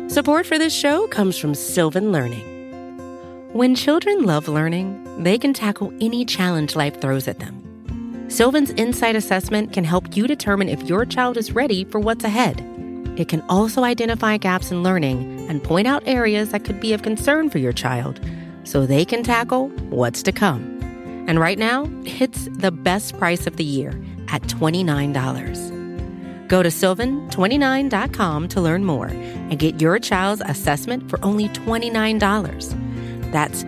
Support for this show comes from Sylvan Learning. When children love learning, they can tackle any challenge life throws at them. Sylvan's Insight Assessment can help you determine if your child is ready for what's ahead. It can also identify gaps in learning and point out areas that could be of concern for your child so they can tackle what's to come. And right now, it's the best price of the year at $29. Go to sylvan29.com to learn more and get your child's assessment for only $29. That's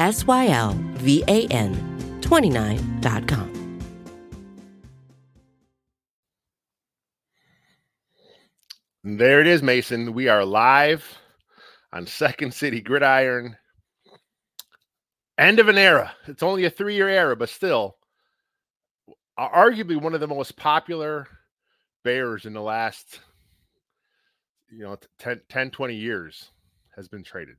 SYLVAN 29.com. There it is, Mason. We are live on Second City Gridiron. End of an era. It's only a 3-year era, but still, arguably one of the most popular Bears in the last, 10, 20 years has been traded.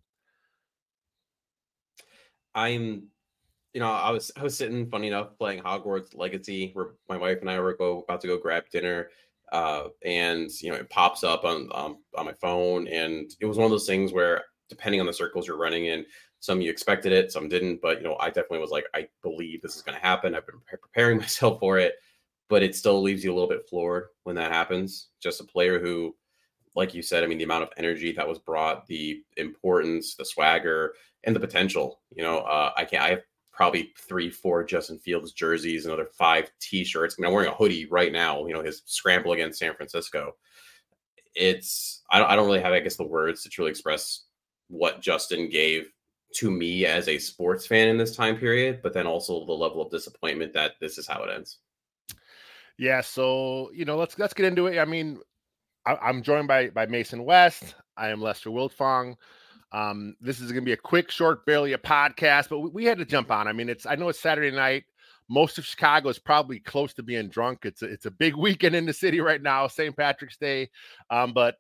I was sitting, funny enough, playing Hogwarts Legacy, where my wife and I were about to go grab dinner. And it pops up on my phone, and it was one of those things where, depending on the circles you're running in, some you expected it, some didn't. But I definitely was like, I believe this is going to happen. I've been preparing myself for it, but it still leaves you a little bit floored when that happens. Just a player who, like you said, the amount of energy that was brought, the importance, the swagger, and the potential. I have probably 3-4 Justin Fields jerseys, another 5 t-shirts. I'm wearing a hoodie right now, his scramble against San Francisco. I don't really have, I guess, the words to truly express what Justin gave to me as a sports fan in this time period, but then also the level of disappointment that this is how it ends. Yeah. So, let's get into it. I'm joined by Mason West. I am Lester Wildfong. This is going to be a quick, short, barely a podcast, but we had to jump on. I know it's Saturday night. Most of Chicago is probably close to being drunk. It's a big weekend in the city right now, St. Patrick's Day. But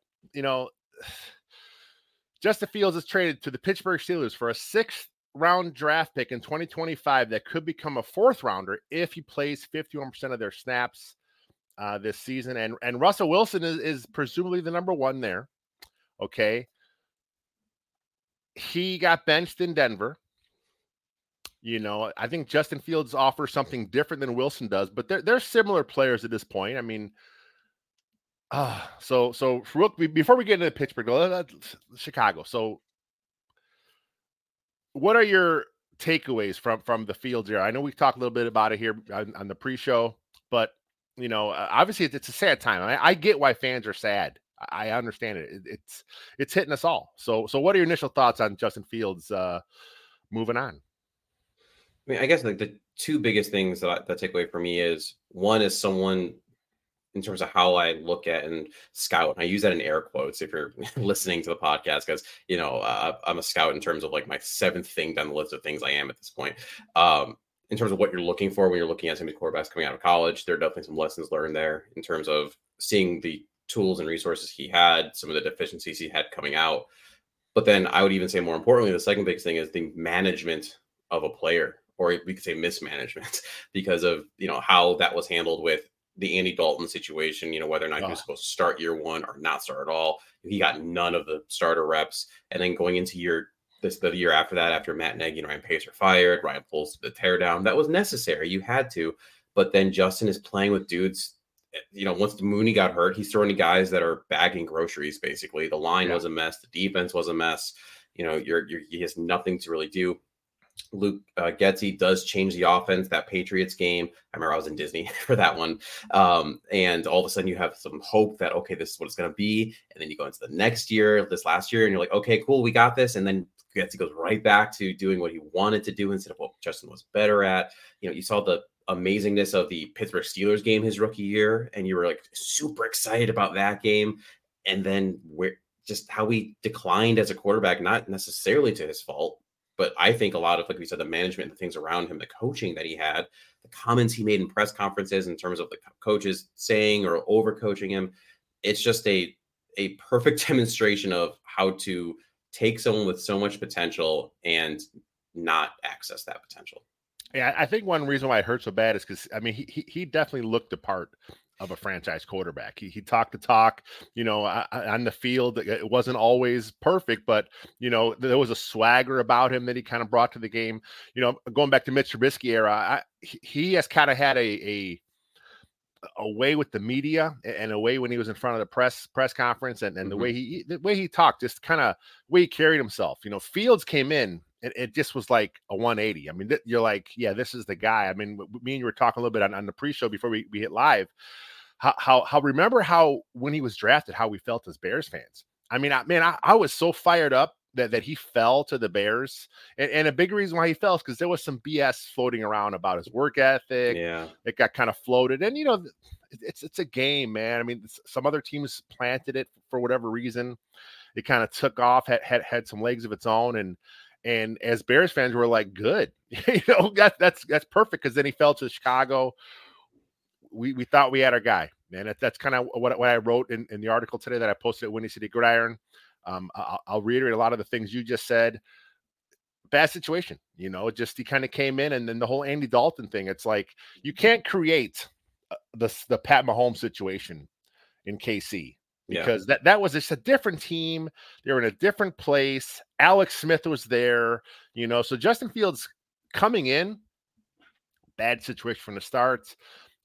Justin Fields is traded to the Pittsburgh Steelers for a 6th-round draft pick in 2025 that could become a 4th-rounder if he plays 51% of their snaps this season. And Russell Wilson is presumably the number 1 there. Okay. He got benched in Denver. I think Justin Fields offers something different than Wilson does, but they're similar players at this point. So before we get into Pittsburgh, Chicago. So what are your takeaways from the Fields era? I know we talked a little bit about it here on the pre-show, but obviously it's a sad time. I get why fans are sad. I understand it. It's hitting us all. So what are your initial thoughts on Justin Fields moving on? I guess like the 2 biggest things that take away from me is, one is someone in terms of how I look at and scout. I use that in air quotes if you're listening to the podcast, because I'm a scout in terms of like my 7th thing down the list of things I am at this point. In terms of what you're looking for when you're looking at some of the quarterbacks coming out of college, there are definitely some lessons learned there in terms of seeing the tools and resources he had, some of the deficiencies he had coming out. But then I would even say, more importantly, the second big thing is the management of a player, or we could say mismanagement, because of how that was handled with the Andy Dalton situation, whether or not he was supposed to start year 1 or not start at all. He got none of the starter reps. And then going into the year after that, after Matt Nagy and Ryan Pace are fired, Ryan Poles the teardown, that was necessary. You had to. But then Justin is playing with dudes. Once Mooney got hurt, he's throwing to guys that are bagging groceries, basically. The line was a mess. The defense was a mess. He has nothing to really do. Luke Getsy does change the offense. That Patriots game, I remember I was in Disney for that one. And all of a sudden you have some hope that, okay, this is what it's going to be. And then you go into the next year, this last year, and you're like, okay, cool, we got this. And then Getsy goes right back to doing what he wanted to do instead of what Justin was better at. You saw the amazingness of the Pittsburgh Steelers game his rookie year, and you were like super excited about that game. And then just how he declined as a quarterback, not necessarily to his fault, but I think a lot of, like we said, the management, the things around him, the coaching that he had, the comments he made in press conferences in terms of the coaches saying or overcoaching him, it's just a perfect demonstration of how to take someone with so much potential and not access that potential. Yeah, I think one reason why it hurt so bad is because, he definitely looked the part of a franchise quarterback. He talked the talk, on the field. It wasn't always perfect, but, there was a swagger about him that he kind of brought to the game. Going back to Mitch Trubisky era, he has kind of had a way with the media and a way when he was in front of the press conference and the way he talked, just kind of way he carried himself. Fields came in and it just was like a 180. I mean, you're like, yeah, this is the guy. I mean, me and you were talking a little bit on the pre-show before we hit live. How remember how when he was drafted, how we felt as Bears fans. I mean, I was so fired up that he fell to the Bears, and a big reason why he fell is because there was some BS floating around about his work ethic. Yeah, it got kind of floated, and it's a game, man. I mean, some other teams planted it for whatever reason. It kind of took off, had some legs of its own, and as Bears fans, we're like, good, that's perfect, because then he fell to Chicago. We thought we had our guy, man. That's kind of what I wrote in the article today that I posted at Windy City Gridiron. I'll reiterate a lot of the things you just said. Bad situation, just he kind of came in, and then the whole Andy Dalton thing. It's like you can't create the Pat Mahomes situation in KC because that was just a different team. They were in a different place. Alex Smith was there, so Justin Fields coming in, bad situation from the start.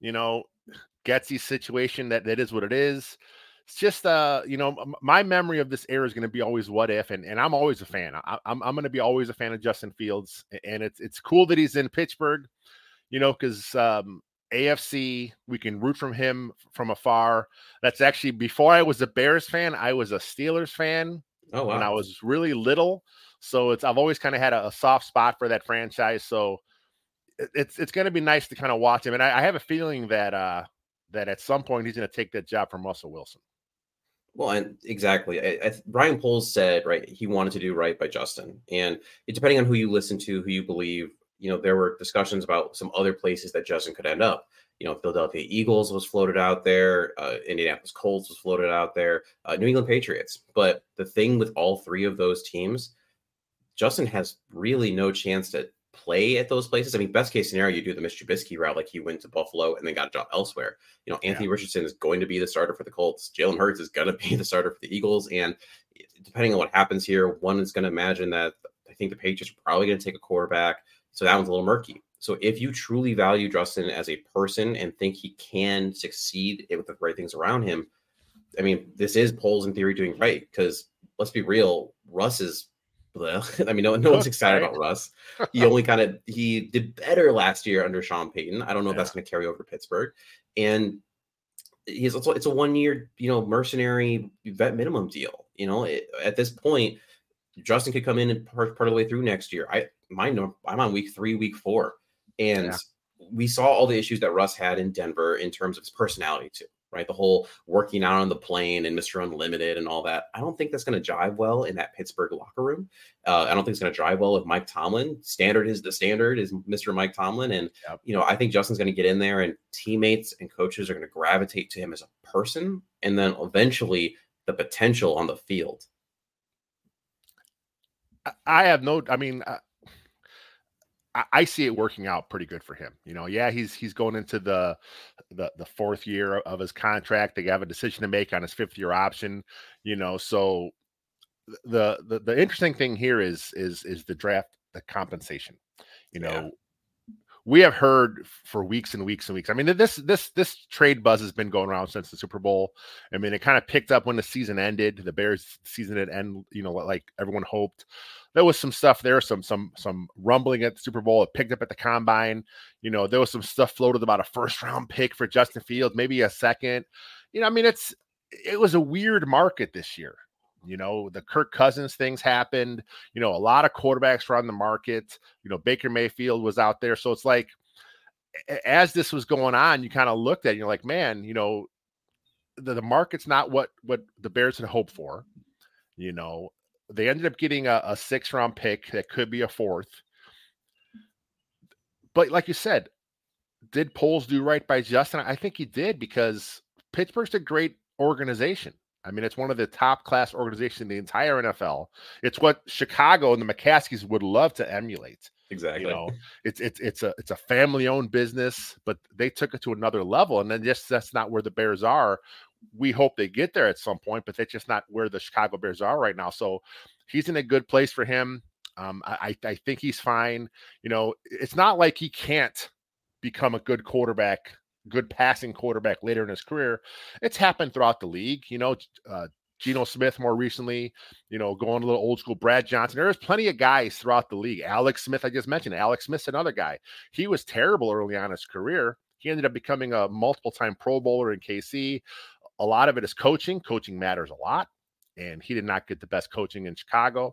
Getsy's situation, that is what it is. It's just, my memory of this era is going to be always what if, and I'm always a fan. I'm going to be always a fan of Justin Fields, and it's cool that he's in Pittsburgh, because AFC, we can root from him from afar. That's actually, before I was a Bears fan, I was a Steelers fan. Oh, wow. When I was really little. So I've always kind of had a soft spot for that franchise. So it's going to be nice to kind of watch him. And I have a feeling that at some point he's going to take that job from Russell Wilson. Well, and exactly. Ryan Poles said, right, he wanted to do right by Justin. And depending on who you listen to, who you believe, there were discussions about some other places that Justin could end up. Philadelphia Eagles was floated out there. Indianapolis Colts was floated out there. New England Patriots. But the thing with all three of those teams, Justin has really no chance to play at those places. I mean, best case scenario, you do the Mitch Trubisky route, like he went to Buffalo and then got a job elsewhere. Anthony Richardson is going to be the starter for the Colts. Jalen Hurts is going to be the starter for the Eagles. And depending on what happens here, one is going to imagine that I think the Patriots are probably going to take a quarterback. So that one's a little murky. So if you truly value Justin as a person and think he can succeed with the right things around him, I mean, this is Poles in theory doing right, because let's be real, Russ is, I mean, no one's excited about Russ. He did better last year under Sean Payton. I don't know if that's going to carry over to Pittsburgh. And it's a 1 year, mercenary vet minimum deal. At this point, Justin could come in and part of the way through next year. I'm on week 3, week 4. And we saw all the issues that Russ had in Denver in terms of his personality too. Right. The whole working out on the plane and Mr. Unlimited and all that. I don't think that's going to jive well in that Pittsburgh locker room. I don't think it's going to jive well with Mike Tomlin. Standard is Mr. Mike Tomlin. And, I think Justin's going to get in there and teammates and coaches are going to gravitate to him as a person. And then eventually the potential on the field. I see it working out pretty good for him. He's going into the 4th year of his contract. They have a decision to make on his 5th year option. So the interesting thing here is the draft, the compensation. We have heard for weeks and weeks and weeks. I mean, this trade buzz has been going around since the Super Bowl. I mean, it kind of picked up when the season ended. The Bears season had ended, like everyone hoped. There was some stuff there, some rumbling at the Super Bowl. It picked up at the combine. There was some stuff floated about a 1st round pick for Justin Fields, maybe a 2nd. It was a weird market this year. The Kirk Cousins things happened. A lot of quarterbacks were on the market. Baker Mayfield was out there. So it's like, as this was going on, you kind of looked at it and you're like, man, the market's not what the Bears had hoped for. They ended up getting a 6th round pick that could be a 4th. But like you said, did Poles do right by Justin? I think he did, because Pittsburgh's a great organization. I mean, it's one of the top class organizations in the entire NFL. It's what Chicago and the McCaskies would love to emulate. Exactly. You know, it's a family owned business, but they took it to another level. And then just that's not where the Bears are. We hope they get there at some point, but that's just not where the Chicago Bears are right now. So he's in a good place for him. I think he's fine. You know, it's not like he can't become a good quarterback, good passing quarterback later in his career. It's happened throughout the league. You know, Geno Smith more recently, you know, going a little old school. Brad Johnson. There's plenty of guys throughout the league. Alex Smith, I just mentioned. Alex Smith's another guy. He was terrible early on in his career. He ended up becoming a multiple-time Pro Bowler in KC. A lot of it is coaching. Coaching matters a lot. And he did not get the best coaching in Chicago.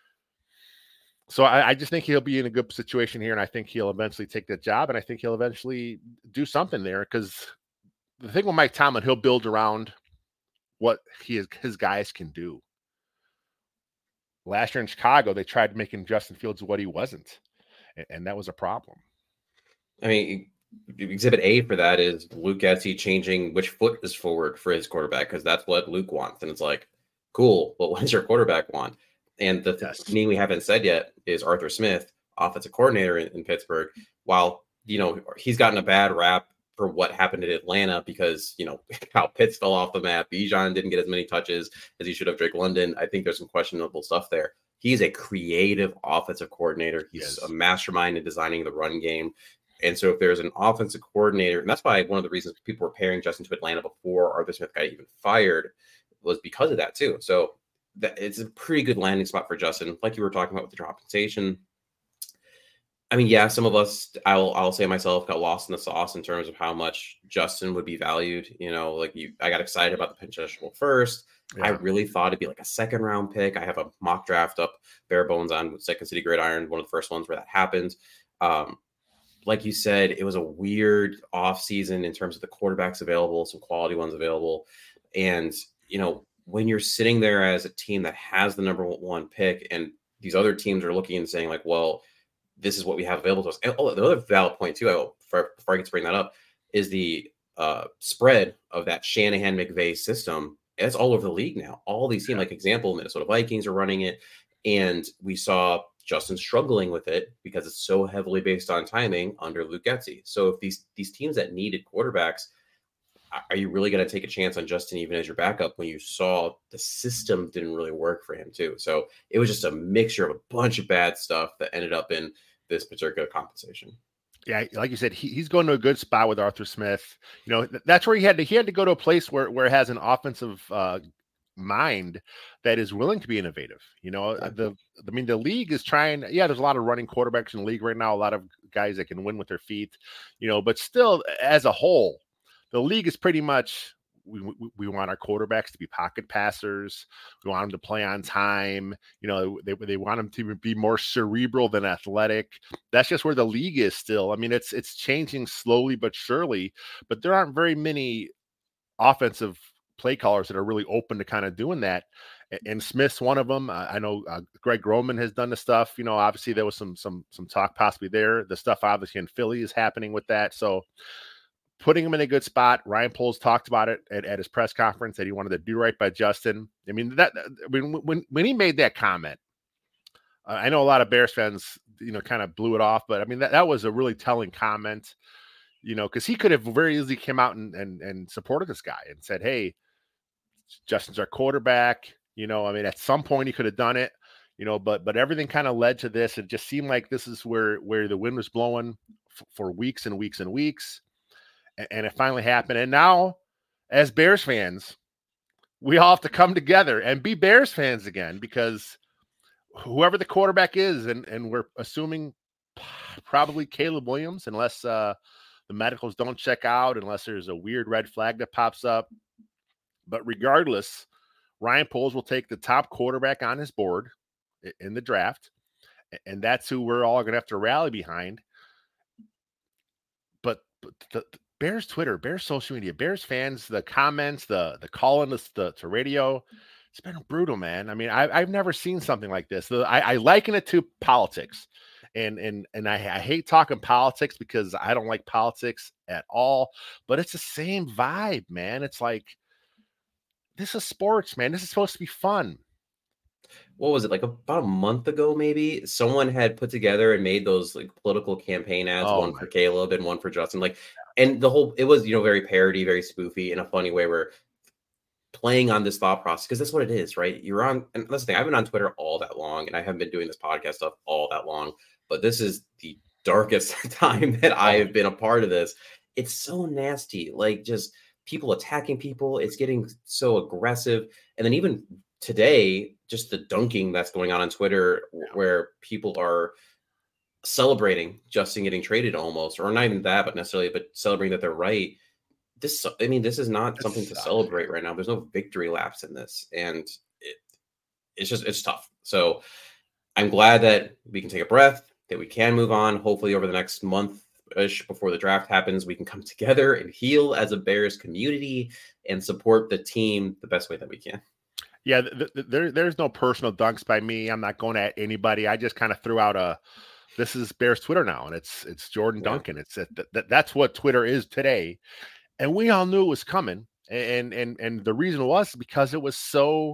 So I just think he'll be in a good situation here, and I think he'll eventually take that job, and I think he'll eventually do something there, because the thing with Mike Tomlin, he'll build around what his guys can do. Last year in Chicago, they tried making Justin Fields what he wasn't, and that was a problem. I mean, exhibit A for that is Luke Getsy changing which foot is forward for his quarterback, because that's what Luke wants. And it's like, cool, but what does your quarterback want? And the name we haven't said yet is Arthur Smith, offensive coordinator in Pittsburgh. While, you know, he's gotten a bad rap for what happened at Atlanta because, you know, how Pitts fell off the map. Bijan didn't get as many touches as he should have. Drake London, I think there's some questionable stuff there. He's a creative offensive coordinator. He's a mastermind in designing the run game. And so if there's an offensive coordinator, and that's why one of the reasons people were pairing Justin to Atlanta before Arthur Smith got even fired was because of that too. So that it's a pretty good landing spot for Justin. Like you were talking about with the compensation. I mean, yeah, some of us, I'll say myself, got lost in the sauce in terms of how much Justin would be valued. You know, like I got excited about the potential first. Yeah. I really thought it'd be like a second round pick. I have a mock draft up bare bones on Second City Gridiron, one of the first ones where that happened. Like you said, it was a weird off season in terms of the quarterbacks available, some quality ones available. And, you know, when you're sitting there as a team that has the number one pick and these other teams are looking and saying like, well, this is what we have available to us. And the other valid point too, before I get to bring that up, is the spread of that Shanahan-McVay system. It's all over the league now. All these teams, like example, Minnesota Vikings are running it. And we saw Justin struggling with it because it's so heavily based on timing under Luke Getsy. So if these teams that needed quarterbacks, are you really going to take a chance on Justin even as your backup when you saw the system didn't really work for him too? So it was just a mixture of a bunch of bad stuff that ended up in this particular compensation. Yeah, like you said, he's going to a good spot with Arthur Smith. You know, that's where he had to go to a place where it has an offensive mind that is willing to be innovative. You know, the league is trying. Yeah, there's a lot of running quarterbacks in the league right now, a lot of guys that can win with their feet. You know, but still, as a whole, the league is pretty much, we want our quarterbacks to be pocket passers. We want them to play on time. You know, they want them to be more cerebral than athletic. That's just where the league is still. I mean, it's changing slowly but surely, but there aren't very many offensive play callers that are really open to kind of doing that. And Smith's one of them. I know Greg Roman has done the stuff. You know, obviously there was some talk possibly there. The stuff obviously in Philly is happening with that. So putting him in a good spot. Ryan Poles talked about it at his press conference that he wanted to do right by Justin. I mean, when he made that comment, I know a lot of Bears fans, you know, kind of blew it off, but I mean, that was a really telling comment, you know, because he could have very easily come out and supported this guy and said, hey, Justin's our quarterback. You know, I mean, at some point he could have done it, you know, but everything kind of led to this. It just seemed like this is where the wind was blowing for weeks and weeks and weeks. And it finally happened. And now, as Bears fans, we all have to come together and be Bears fans again, because whoever the quarterback is, and we're assuming probably Caleb Williams, unless the medicals don't check out, unless there's a weird red flag that pops up. But regardless, Ryan Poles will take the top quarterback on his board in the draft, and that's who we're all going to have to rally behind. But the Bears Twitter, Bears social media, Bears fans, the comments, the calling to radio, it's been brutal, man. I mean, I've never seen something like this. I liken it to politics, and I hate talking politics because I don't like politics at all. But it's the same vibe, man. It's like this is sports, man. This is supposed to be fun. What was it, like about a month ago, maybe? Someone had put together and made those like political campaign ads, one for Caleb and one for Justin. Like, and it was, very parody, very spoofy in a funny way, where playing on this thought process, because that's what it is, right? You're on, and that's the thing, I've been on Twitter all that long, and I haven't been doing this podcast stuff all that long, but this is the darkest time that I have been a part of this. It's so nasty, like just people attacking people. It's getting so aggressive. And then even today, just the dunking that's going on Twitter, where people are celebrating Justin getting traded almost, or not even that, but celebrating that they're right. This is not something to celebrate right now. There's no victory laps in this, and it's tough. So I'm glad that we can take a breath, that we can move on. Hopefully over the next month-ish before the draft happens, we can come together and heal as a Bears community and support the team the best way that we can. Yeah, there's no personal dunks by me. I'm not going at anybody. I just kind of threw out this is Bears Twitter now, and it's Jordan Duncan. That's what Twitter is today. And we all knew it was coming. And the reason was because it was so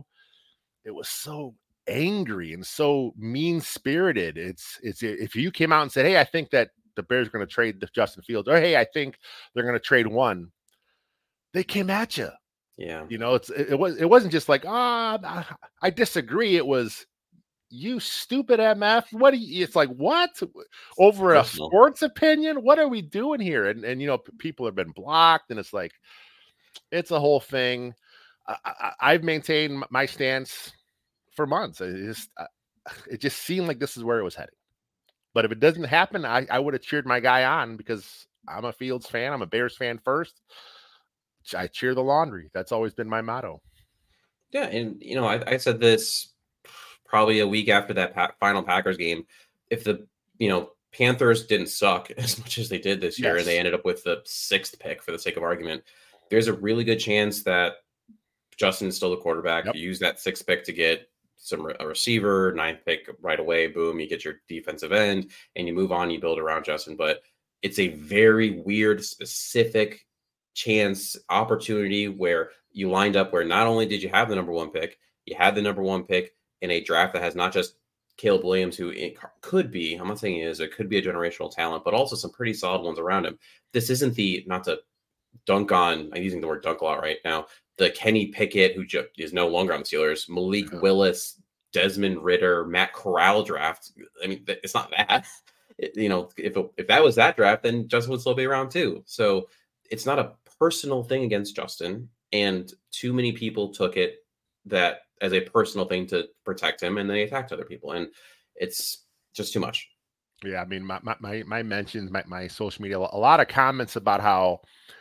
angry and so mean-spirited. It's if you came out and said, "Hey, I think that the Bears are going to trade Justin Fields," or "Hey, I think they're going to trade one," they came at you. Yeah. It wasn't just like, I disagree. It was, you stupid MF. It's like, what? Over a sports opinion? What are we doing here? And people have been blocked, and it's like, it's a whole thing. I've maintained my stance for months. It just seemed like this is where it was heading. But if it doesn't happen, I would have cheered my guy on, because I'm a Fields fan. I'm a Bears fan first. I cheer the laundry. That's always been my motto. Yeah. And, I said this probably a week after that final Packers game. If the, Panthers didn't suck as much as they did this year, and they ended up with the 6th pick for the sake of argument, there's a really good chance that Justin's still the quarterback. You use that 6th pick to get a receiver, 9th pick right away. Boom, you get your defensive end, and you move on, you build around Justin. But it's a very weird, specific chance opportunity where you lined up where not only did you have the number 1 pick, you had the number 1 pick in a draft that has not just Caleb Williams, who it could be, I'm not saying he is, it could be a generational talent, but also some pretty solid ones around him. This isn't not to dunk on, I'm using the word dunk a lot right now, the Kenny Pickett, who is no longer on the Steelers, Malik Willis, Desmond Ridder, Matt Corral draft. I mean, it's not that. If that was that draft, then Justin would still be around too. So it's not a personal thing against Justin, and too many people took it that as a personal thing to protect him, and they attacked other people, and it's just too much. Yeah, I mean, my mentions, my social media, a lot of comments about how,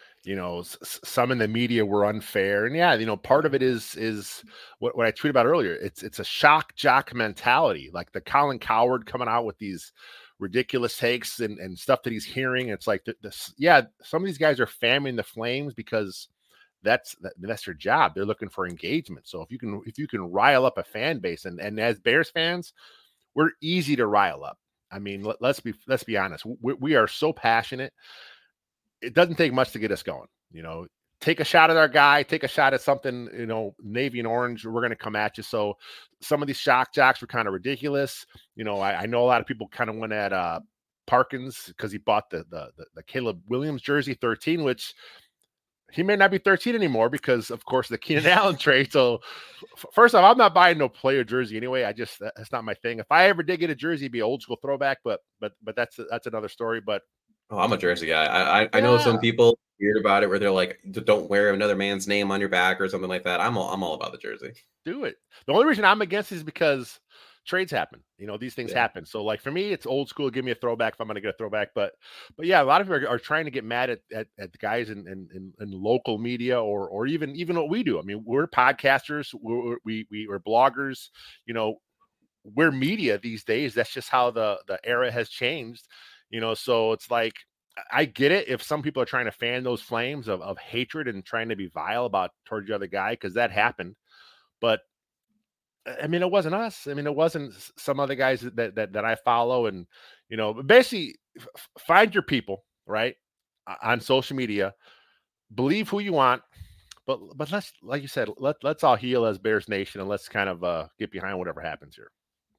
some in the media were unfair, and part of it is what I tweeted about earlier. It's a shock jock mentality, like the Colin Cowherd coming out with these ridiculous takes and stuff that he's hearing. It's like some of these guys are fanning the flames because that's their job. They're looking for engagement. So if you can rile up a fan base, and as Bears fans, we're easy to rile up. I mean, let's be honest. We are so passionate. It doesn't take much to get us going. Take a shot at our guy, take a shot at something, navy and orange, we're going to come at you. So some of these shock jocks were kind of ridiculous. I know a lot of people kind of went at Parkins because he bought the Caleb Williams jersey 13, which he may not be 13 anymore because, of course, the Keenan Allen trade. So first off, I'm not buying no player jersey anyway. That's not my thing. If I ever did get a jersey, it'd be old school throwback, but that's another story. But I'm a jersey guy. I know some people weird about it where they're like, don't wear another man's name on your back or something like that. I'm all about the jersey. Do it. The only reason I'm against it is because trades happen. These things happen. So like for me, it's old school. Give me a throwback if I'm going to get a throwback. But yeah, a lot of people are trying to get mad at the guys in local media or even what we do. I mean, we're podcasters. We're bloggers. We're media these days. That's just how the era has changed. So it's like, I get it if some people are trying to fan those flames of hatred and trying to be vile towards the other guy, because that happened. But I mean, it wasn't us. I mean, it wasn't some other guys that I follow. And, basically find your people, right, on social media. Believe who you want, But let's, like you said, let's all heal as Bears Nation, and let's kind of get behind whatever happens here.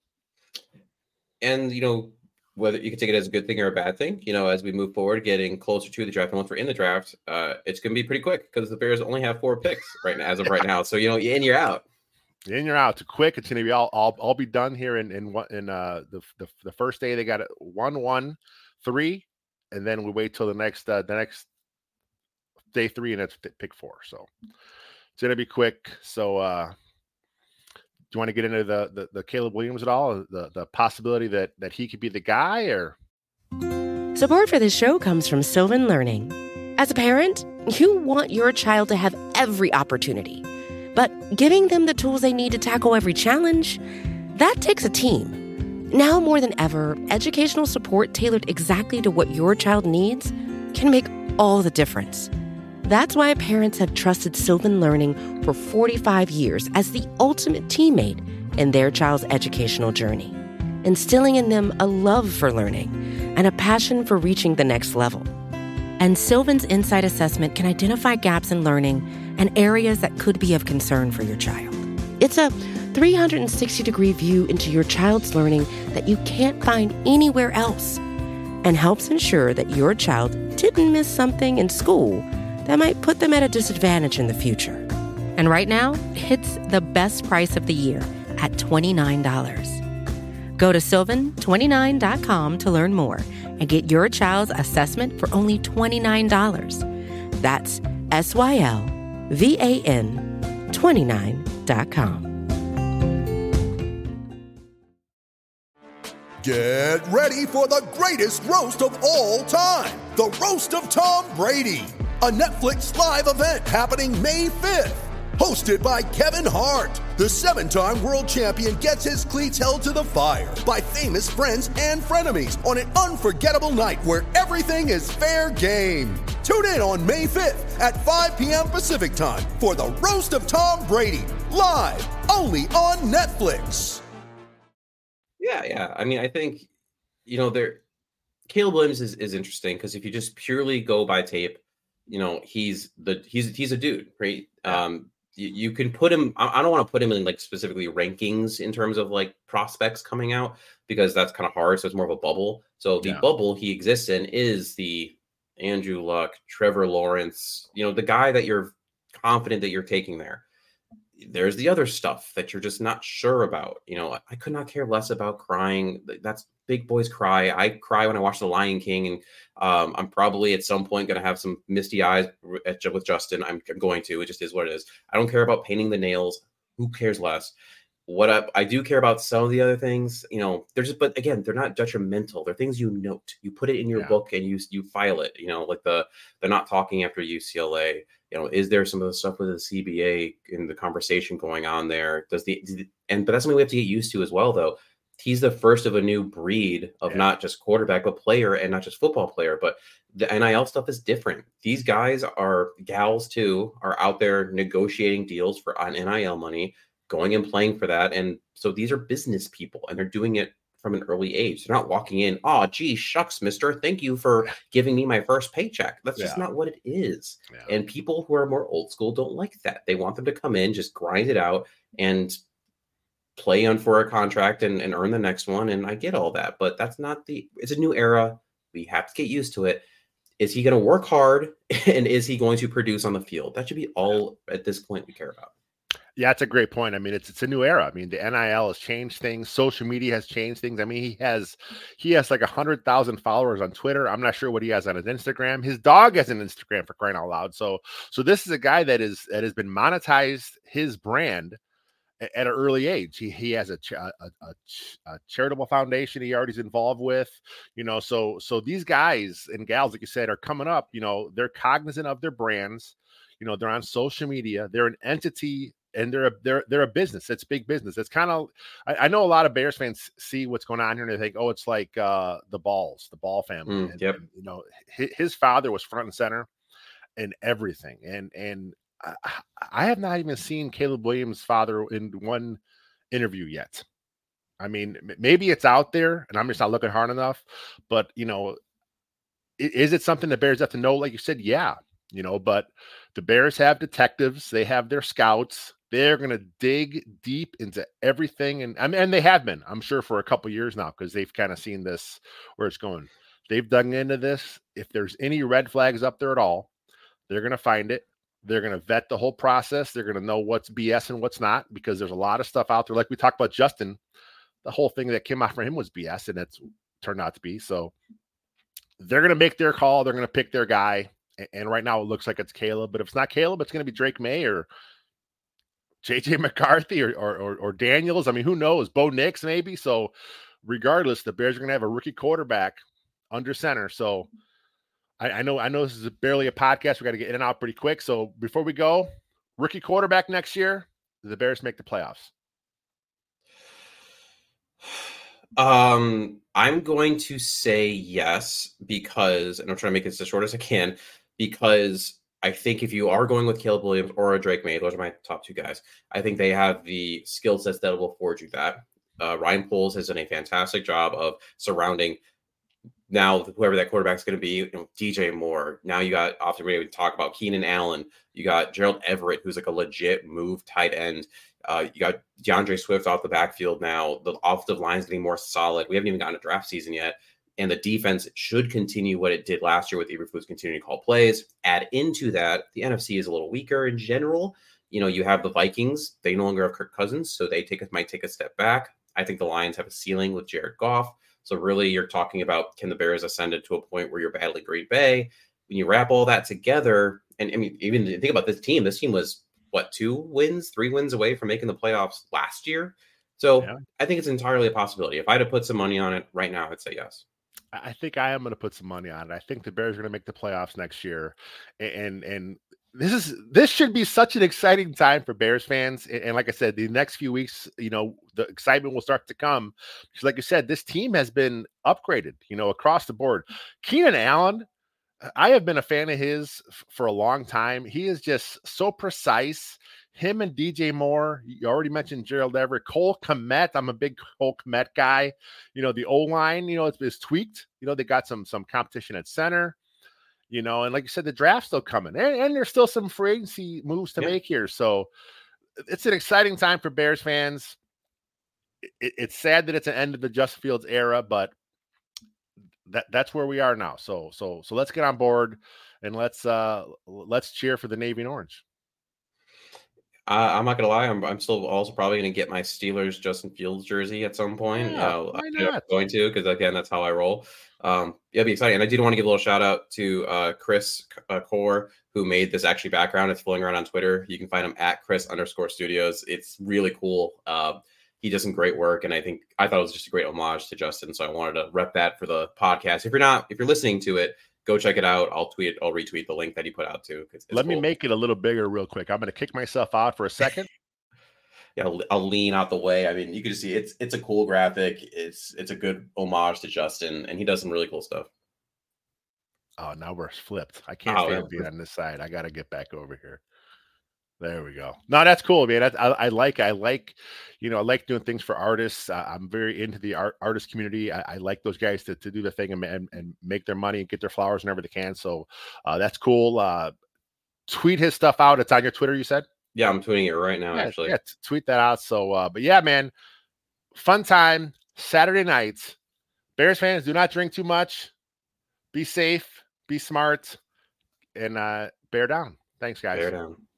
And whether you can take it as a good thing or a bad thing, as we move forward, getting closer to the draft, and once we're in the draft, it's going to be pretty quick because the Bears only have 4 picks right now, as of right now. So you're in, you're out. In, you're out. Too quick. It's going to be all be done here in the first day. They got it 1-1-3, and then we wait till the next day 3, and it's pick 4. So it's going to be quick. So do you want to get into the Caleb Williams at all? The possibility that he could be the guy, or? Support for this show comes from Sylvan Learning. As a parent, you want your child to have every opportunity, but giving them the tools they need to tackle every challenge, that takes a team. Now more than ever, educational support tailored exactly to what your child needs can make all the difference. That's why parents have trusted Sylvan Learning for 45 years as the ultimate teammate in their child's educational journey, instilling in them a love for learning and a passion for reaching the next level. And Sylvan's Insight Assessment can identify gaps in learning and areas that could be of concern for your child. It's a 360-degree view into your child's learning that you can't find anywhere else, and helps ensure that your child didn't miss something in school that might put them at a disadvantage in the future. And right now, it's the best price of the year at $29. Go to sylvan29.com to learn more and get your child's assessment for only $29. That's SYLVAN 29.com. Get ready for the greatest roast of all time, the Roast of Tom Brady, a Netflix live event happening May 5th. Hosted by Kevin Hart, the 7-time world champion gets his cleats held to the fire by famous friends and frenemies on an unforgettable night where everything is fair game. Tune in on May 5th at 5 p.m. Pacific time for the Roast of Tom Brady, live only on Netflix. Yeah. I mean, I think, Caleb Williams is interesting because if you just purely go by tape, he's a dude, right? You can put him, I don't want to put him in like specifically rankings in terms of like prospects coming out, because that's kind of hard. So it's more of a bubble. So the bubble he exists in is the Andrew Luck, Trevor Lawrence, the guy that you're confident that you're taking there. There's the other stuff that you're just not sure about. I could not care less about crying. That's big boys cry. I cry when I watch The Lion King, and I'm probably at some point going to have some misty eyes with Justin. I'm going to. It just is what it is. I don't care about painting the nails. Who cares less? What I do care about some of the other things, but again, they're not detrimental. They're things you note. You put it in your book and you file it. Like they're not talking after UCLA. Is there some of the stuff with the CBA in the conversation going on there? But that's something we have to get used to as well, though. He's the first of a new breed of not just quarterback, but player, and not just football player. But the NIL stuff is different. These guys gals too, are out there negotiating deals on NIL money, going and playing for that. And so these are business people, and they're doing it from an early age. They're not walking in, oh, gee, shucks, mister, thank you for giving me my first paycheck. That's just not what it is. Yeah. And people who are more old school don't like that. They want them to come in, just grind it out, and play on for a contract and earn the next one. And I get all that, but that's not it's a new era. We have to get used to it. Is he going to work hard, and is he going to produce on the field? That should be all at this point we care about. Yeah, it's a great point. I mean, it's a new era. I mean, the NIL has changed things. Social media has changed things. I mean, he has like 100,000 followers on Twitter. I'm not sure what he has on his Instagram. His dog has an Instagram, for crying out loud. So this is a guy that has been monetized his brand at an early age. He has a charitable foundation he already is involved with, so these guys and gals, like you said, are coming up. They're cognizant of their brands. They're on social media. They're an entity. And they're a business. It's big business. It's kind of, I know a lot of Bears fans see what's going on here and they think, oh, it's like the Ball family. And, his father was front and center in everything. And I have not even seen Caleb Williams' father in one interview yet. I mean, maybe it's out there and I'm just not looking hard enough. But, is it something the Bears have to know? Like you said, yeah. but the Bears have detectives. They have their scouts. They're going to dig deep into everything. And they have been, I'm sure, for a couple years now, because they've kind of seen this, where it's going. They've dug into this. If there's any red flags up there at all, they're going to find it. They're going to vet the whole process. They're going to know what's BS and what's not, because there's a lot of stuff out there. Like we talked about Justin, the whole thing that came out from him was BS, and it's turned out to be. So they're going to make their call. They're going to pick their guy. And right now it looks like it's Caleb, but if it's not Caleb, it's going to be Drake May or JJ McCarthy or Daniels. I mean, who knows? Bo Nix maybe. So regardless, the Bears are going to have a rookie quarterback under center. So I know this is barely a podcast. We got to get in and out pretty quick. So before we go, rookie quarterback next year, the Bears make the playoffs. I'm going to say yes, because, and I'm trying to make this as short as I can, because I think if you are going with Caleb Williams or a Drake May, those are my top two guys. I think they have the skill sets that will afford you that. Ryan Poles has done a fantastic job of surrounding now whoever that quarterback's going to be. DJ Moore. Now you got, often we talk about Keenan Allen. You got Gerald Everett, who's like a legit move tight end. You got DeAndre Swift off the backfield now. The offensive line's getting more solid. We haven't even gotten a draft season yet. And the defense should continue what it did last year with Eberflus continuing to call plays. Add into that, the NFC is a little weaker in general. You have the Vikings. They no longer have Kirk Cousins, so they might take a step back. I think the Lions have a ceiling with Jared Goff. So really, you're talking about, can the Bears ascend it to a point where you're battling Green Bay? When you wrap all that together, and I mean, even think about this team was, 3 wins away from making the playoffs last year. So yeah. I think it's entirely a possibility. If I had to put some money on it right now, I'd say yes. I think I am going to put some money on it. I think the Bears are going to make the playoffs next year. And this should be such an exciting time for Bears fans. And like I said, the next few weeks, the excitement will start to come. Because like you said, this team has been upgraded, across the board. Keenan Allen, I have been a fan of his for a long time. He is just so precise. Him and DJ Moore, you already mentioned Gerald Everett, Cole Kmet. I'm a big Cole Kmet guy. The O-line, it's tweaked. They got some competition at center, and like you said, the draft's still coming. And there's still some free agency moves to make here. So it's an exciting time for Bears fans. It's sad that it's an end of the Justin Fields era, but that's where we are now. So let's get on board and let's cheer for the Navy and Orange. I'm not gonna lie. I'm still also probably gonna get my Steelers Justin Fields jersey at some point. Why not? I'm going to, because again, that's how I roll. It'll be exciting. And I did want to give a little shout out to Chris Core, who made this actually background. It's flowing around on Twitter. You can find him at Chris_Studios. It's really cool. He does some great work, and I thought it was just a great homage to Justin. So I wanted to rep that for the podcast. If you're listening to it, go check it out. I'll retweet the link that he put out too. Let me make it a little bigger real quick. I'm going to kick myself out for a second. Yeah, I'll lean out the way. I mean, you can just see it's a cool graphic. It's a good homage to Justin, and he does some really cool stuff. Oh, now we're flipped. I can't stand being on this side. I got to get back over here. There we go. No, that's cool, man. I like doing things for artists. I'm very into the artist community. I like those guys to do the thing and make their money and get their flowers whenever they can. So that's cool. Tweet his stuff out. It's on your Twitter, you said? Yeah, I'm tweeting it right now, actually. Yeah, tweet that out. So, but yeah, man, fun time. Saturday nights. Bears fans, do not drink too much. Be safe. Be smart. And bear down. Thanks, guys. Bear down.